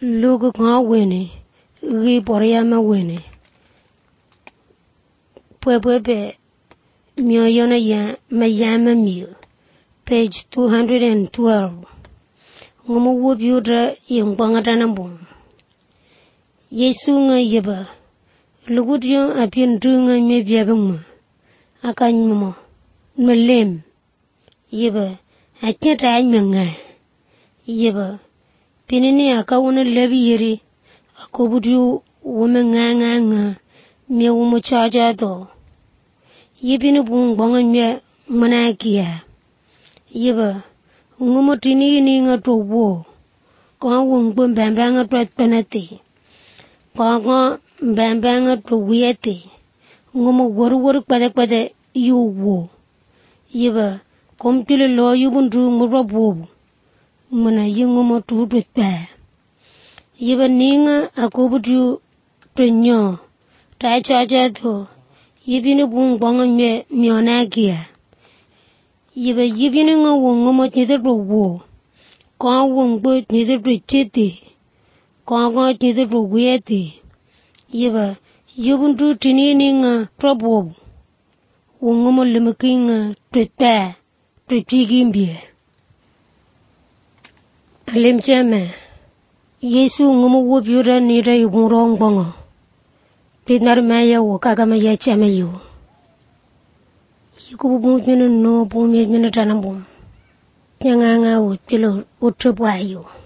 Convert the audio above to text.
Luke nga wene ri poriyama wene pwepepe mioyona ya mayama miyo page 212 ngumu wubyuda yengwangata na bum Yesu nga yeba lugudyo apin dunga mebyabuma akanymo melem yeba akyata anyanga yeba pinini akawuna labi yeri akobudu wumenganga mewumu chaja do yibini bungbanga me manakia yeba ngumu tinini nga tobo kwa wungbo mbambanga twatpanate kwa mbambanga to wiyate ngumu wor kwade yuwo yeba komtile lo yubundu ngurabo muna yingumu tutwa yeba ninga akobudu tunyo ta chaja do yibini bungbanga me mionagia yeba yibini nga wungumu nyidado wo kwa wungbo nyidado chete kwa nyidado wiyate yeba yubundu tinini nga trouble wungumu limukinga tutwa tutwigimbie alimcheme Yesu ngumu wubyura nida yungurong bongo tinar maya wo kagama ya cheme yo yikubu bumjene no bumye jene tanambum nyanganga wo pilo utubwa yo